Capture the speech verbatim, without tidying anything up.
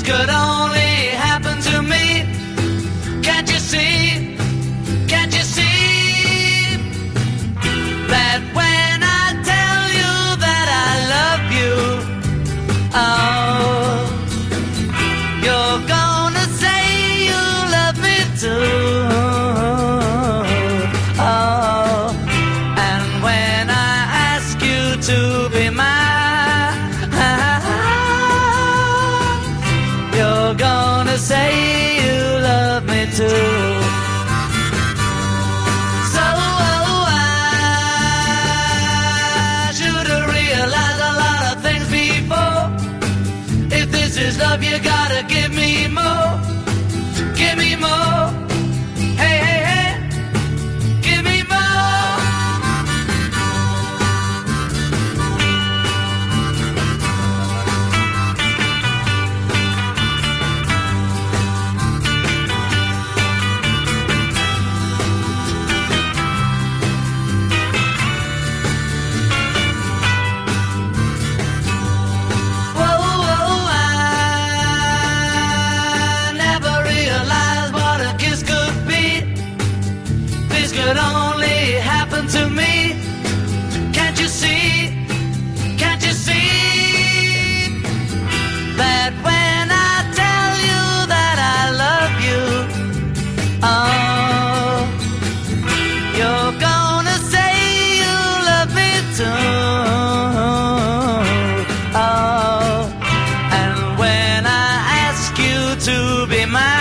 could only happen to me. Can't you see? Can't you see that when I tell you that I love you, oh, you're gonna say you love me too. Oh, and when I ask you to be mine, you're gonna say you love me too. So oh, I should have realized a lot of things before. If this is love, you gotta give me more. Give me more. Hey, hey, hey. Give me more. Whoa, whoa, I never realized what a kiss could be. This could only happen to me. Can't you see? Can't you see that when I tell you that I love you, oh, you're gonna say you love me too. Oh, and when I ask you to be mine,